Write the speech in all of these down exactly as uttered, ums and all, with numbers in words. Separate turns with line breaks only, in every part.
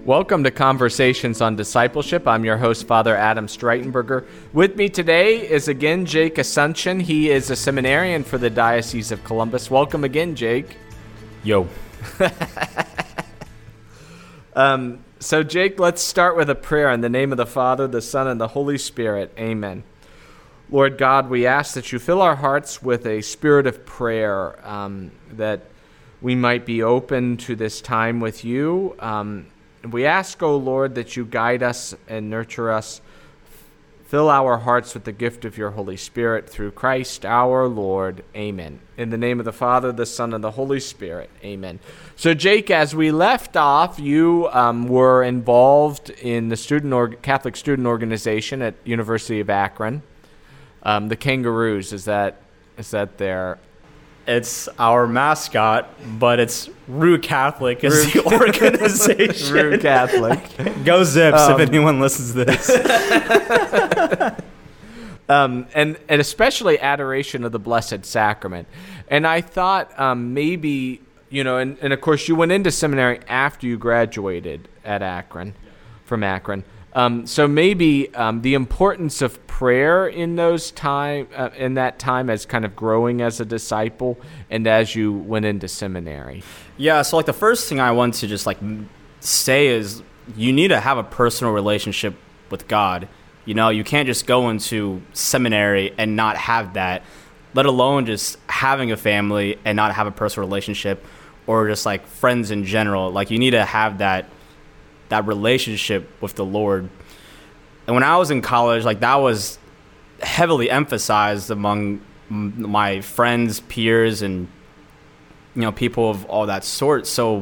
Welcome to Conversations on Discipleship. I'm your host, Father Adam Streitenberger. With me today is again Jake Asuncion. He is a seminarian for the Diocese of Columbus. Welcome again, Jake.
Yo.
um, so, Jake, let's start with a prayer in the name of the Father, the Son, and the Holy Spirit. Amen. Lord God, we ask that you fill our hearts with a spirit of prayer, um, that we might be open to this time with you. Um, we ask, O Lord, that you guide us and nurture us. Fill our hearts with the gift of your Holy Spirit through Christ our Lord. Amen. In the name of the Father, the Son, and the Holy Spirit. Amen. So, Jake, as we left off, you um, were involved in the student or- Catholic student organization at University of Akron. Um, the Kangaroos, is that is that their...
It's our mascot, but it's Rue Catholic is Rue. the organization.
Rue Catholic.
Go Zips um, if anyone listens to this.
um, and, and especially adoration of the Blessed Sacrament. And I thought um, maybe, you know, and, and of course you went into seminary after you graduated at Akron, from Akron. Um, so maybe um, the importance of prayer in those time, uh, in that time, as kind of growing as a disciple, and as you went into seminary.
Yeah. So like the first thing I want to just like say is you need to have a personal relationship with God. You know, you can't just go into seminary and not have that, let alone just having a family and not have a personal relationship, or just like friends in general. Like you need to have that. that relationship with the Lord. And when I was in college, like that was heavily emphasized among m- my friends, peers, and, you know, people of all that sort. So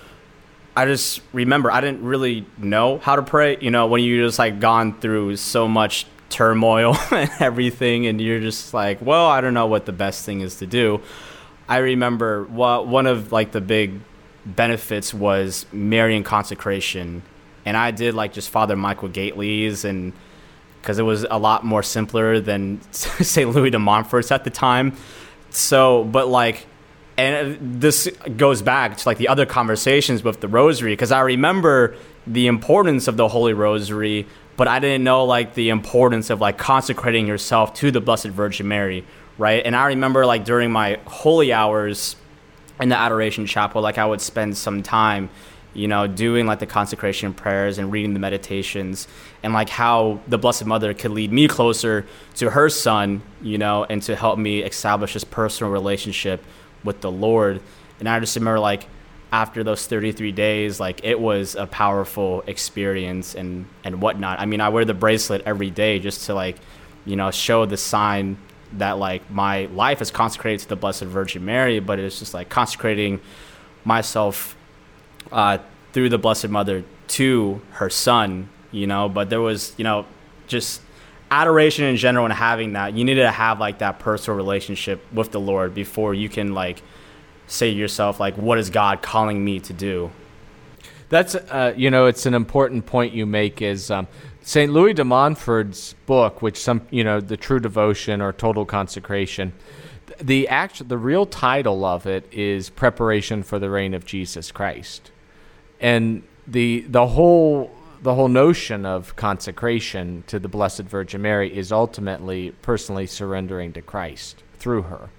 I just remember I didn't really know how to pray, you know, when you just like gone through so much turmoil and everything, and you're just like, well, I don't know what the best thing is to do. I remember well, one of like the big benefits was Marian consecration, and I did like just Father Michael Gately's, and because it was a lot more simpler than Saint Louis de Montfort's at the time. So but like, and this goes back to like the other conversations with the rosary, because I remember the importance of the Holy Rosary, but I didn't know like the importance of like consecrating yourself to the Blessed Virgin Mary, right? And I remember like during my holy hours in the Adoration Chapel, like I would spend some time, you know, doing like the consecration prayers and reading the meditations, and like how the Blessed Mother could lead me closer to her Son, you know, and to help me establish this personal relationship with the Lord. And I just remember like after those thirty-three days, like it was a powerful experience and, and whatnot. I mean, I wear the bracelet every day just to like, you know, show the sign that like my life is consecrated to the Blessed Virgin Mary, but it's just like consecrating myself uh, through the Blessed Mother to her Son, you know. But there was, you know, just adoration in general, and having that, you need to have like that personal relationship with the Lord before you can like say to yourself, like, what is God calling me to do?
That's, uh, you know, it's an important point you make is, um, Saint Louis de Montfort's book, which some, you know, the True Devotion or Total Consecration, the actual, the real title of it is Preparation for the Reign of Jesus Christ, and the the whole the whole notion of consecration to the Blessed Virgin Mary is ultimately personally surrendering to Christ through her.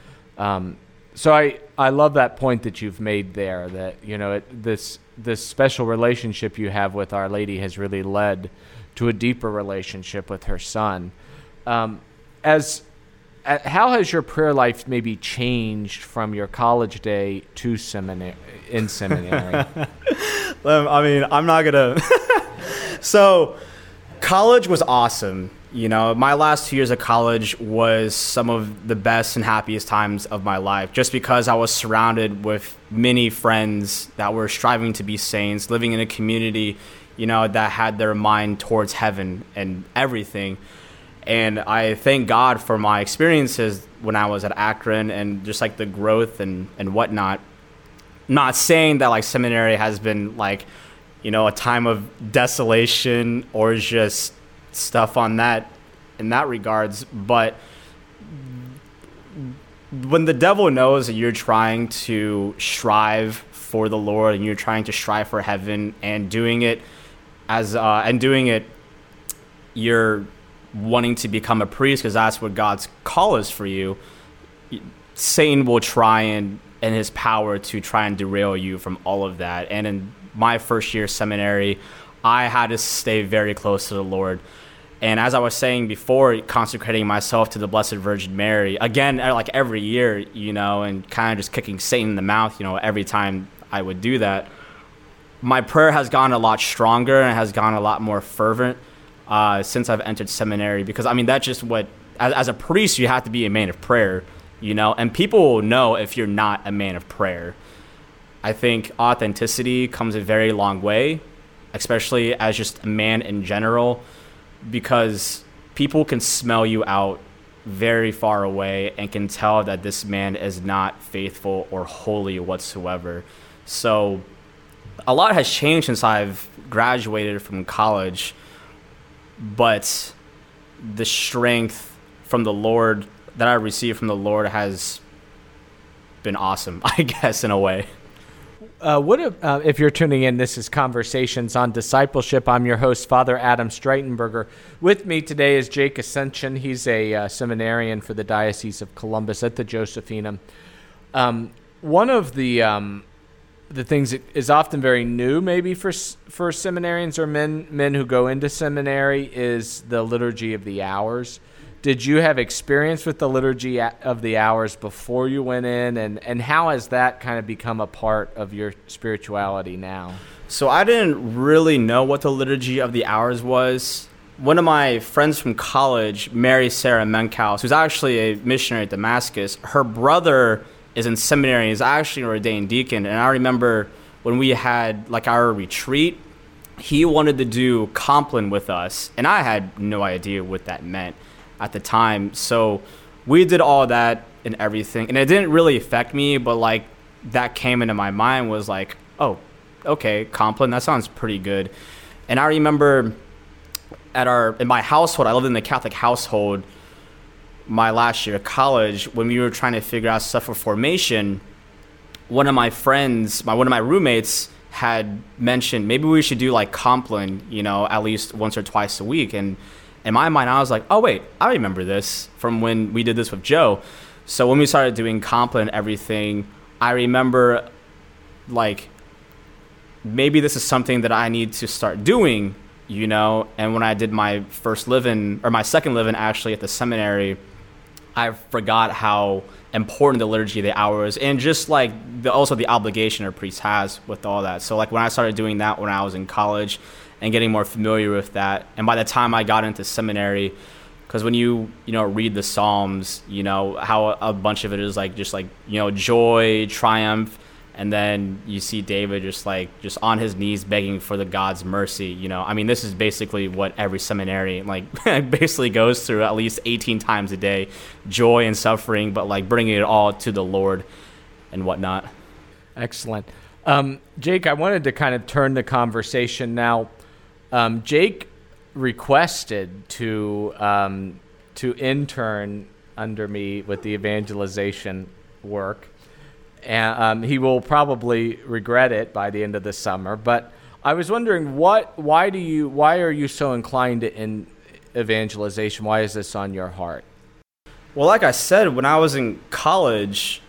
Um, so I I love that point that you've made there. That, you know, it, this this special relationship you have with Our Lady has really led to a deeper relationship with her Son. Um, as uh, how has your prayer life maybe changed from your college day to seminary in seminary?
I mean, I'm not gonna. So, college was awesome. You know, my last two years of college was some of the best and happiest times of my life, just because I was surrounded with many friends that were striving to be saints, living in a community, you know, that had their mind towards heaven and everything. And I thank God for my experiences when I was at Akron, and just like the growth and, and whatnot. Not saying that like seminary has been like, you know, a time of desolation or just stuff on that in that regards, but when the devil knows that you're trying to strive for the Lord and you're trying to strive for heaven and doing it as uh, and doing it, you're wanting to become a priest because that's what God's call is for you. Satan will try and in his power to try and derail you from all of that. And in my first year seminary, I had to stay very close to the Lord. And as I was saying before, consecrating myself to the Blessed Virgin Mary, again, like every year, you know, and kind of just kicking Satan in the mouth, you know, every time I would do that, my prayer has gone a lot stronger and has gone a lot more fervent uh, since I've entered seminary. Because, I mean, that's just what, as, as a priest, you have to be a man of prayer, you know, and people will know if you're not a man of prayer. I think authenticity comes a very long way, especially as just a man in general, because people can smell you out very far away and can tell that this man is not faithful or holy whatsoever. So a lot has changed since I've graduated from college, but the strength from the Lord that I received from the Lord has been awesome, I guess, in a way.
Uh, what if, uh, if you're tuning in, this is Conversations on Discipleship. I'm your host, Father Adam Streitenberger. With me today is Jake Ascension. He's a uh, seminarian for the Diocese of Columbus at the Josephinum. Um, one of the um, the things that is often very new, maybe for for seminarians or men men who go into seminary, is the Liturgy of the Hours. Did you have experience with the Liturgy of the Hours before you went in, and, and how has that kind of become a part of your spirituality now?
So I didn't really know what the Liturgy of the Hours was. One of my friends from college, Mary Sarah Menkhaus, who's actually a missionary at Damascus, her brother is in seminary, is actually an ordained deacon, and I remember when we had like our retreat, he wanted to do Compline with us, and I had no idea what that meant at the time. So we did all that and everything, and it didn't really affect me, but like that came into my mind was like, oh, okay, Compline, that sounds pretty good. And I remember at our in my household, I lived in the Catholic household my last year of college, when we were trying to figure out stuff for formation, one of my friends, my one of my roommates had mentioned maybe we should do like Compline, you know, at least once or twice a week. And in my mind, I was like, oh, wait, I remember this from when we did this with Joe. So when we started doing Compline and everything, I remember, like, maybe this is something that I need to start doing, you know? And when I did my first live-in, or my second live-in actually at the seminary, I forgot how important the Liturgy of the Hours and just, like, the, also the obligation a priest has with all that. So, like, when I started doing that when I was in college, and getting more familiar with that. And by the time I got into seminary, because when you, you know, read the Psalms, you know, how a bunch of it is like, just like, you know, joy, triumph. And then you see David just like, just on his knees begging for the God's mercy, you know. I mean, this is basically what every seminarian, like, basically goes through at least eighteen times a day. Joy and suffering, but like bringing it all to the Lord and whatnot.
Excellent. Um, Jake, I wanted to kind of turn the conversation now. Um, Jake requested to um, to intern under me with the evangelization work, and um, he will probably regret it by the end of the summer. But I was wondering, what, why do you, why are you so inclined to in evangelization? Why is this on your heart?
Well, like I said, when I was in college,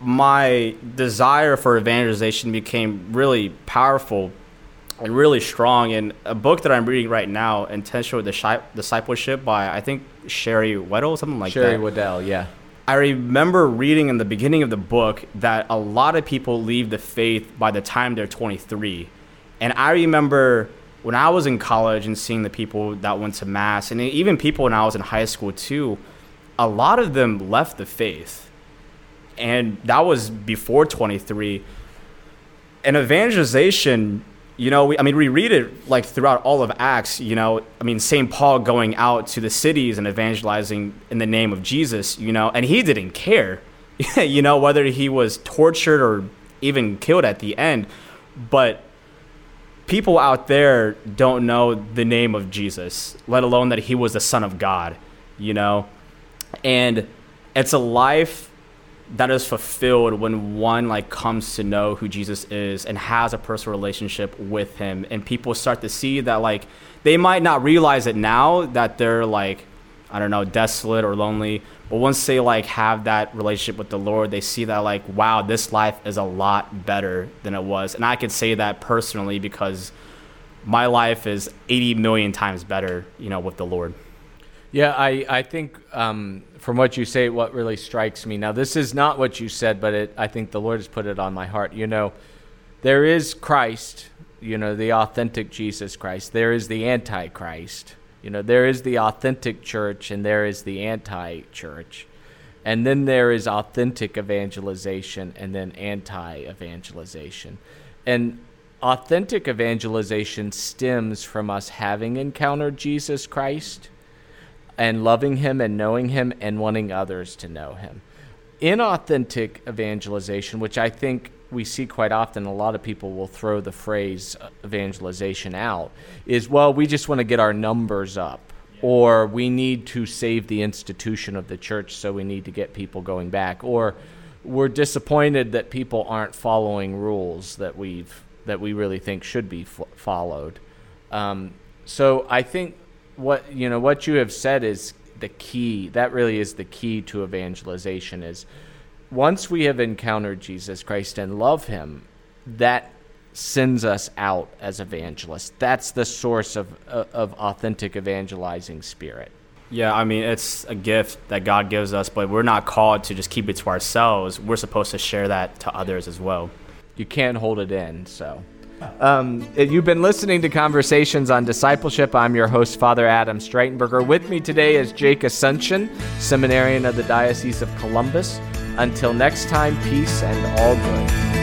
my desire for evangelization became really powerful and really strong. And a book that I'm reading right now, Intentional Discipleship by, I think, Sherry Weddle, something like
Sherry
that.
Sherry Weddle, yeah.
I remember reading in the beginning of the book that a lot of people leave the faith by the time they're twenty-three. And I remember when I was in college and seeing the people that went to Mass, and even people when I was in high school too, a lot of them left the faith. And that was before twenty-three. And evangelization, you know, we, I mean, we read it like throughout all of Acts, you know, I mean, Saint Paul going out to the cities and evangelizing in the name of Jesus, you know, and he didn't care, you know, whether he was tortured or even killed at the end. But people out there don't know the name of Jesus, let alone that he was the Son of God, you know, and it's a life that is fulfilled when one like comes to know who Jesus is and has a personal relationship with him, and people start to see that like they might not realize it now that they're like, I don't know, desolate or lonely, but once they like have that relationship with the Lord, they see that like, wow, this life is a lot better than it was. And I could say that personally because my life is eighty million times better, you know, with the Lord.
Yeah, I, I think um, from what you say, what really strikes me, now this is not what you said, but it, I think the Lord has put it on my heart. You know, there is Christ, you know, the authentic Jesus Christ. There is the Antichrist. You know, there is the authentic church and there is the anti-church. And then there is authentic evangelization and then anti-evangelization. And authentic evangelization stems from us having encountered Jesus Christ and loving him and knowing him and wanting others to know him. Inauthentic evangelization, which I think we see quite often, a lot of people will throw the phrase evangelization out, is, well, we just want to get our numbers up, or we need to save the institution of the church, so we need to get people going back, or we're disappointed that people aren't following rules that we've that we really think should be f- followed. Um, so I think what you know what you have said is the key. That really is the key to evangelization. Is once we have encountered Jesus Christ and love him, that sends us out as evangelists. That's the source of of authentic evangelizing spirit.
Yeah, I mean, it's a gift that God gives us, but we're not called to just keep it to ourselves. We're supposed to share that to others as well.
You can't hold it in, so. Um, you've been listening to Conversations on Discipleship. I'm your host, Father Adam Streitenberger. With me today is Jake Asuncion, seminarian of the Diocese of Columbus. Until next time, peace and all good.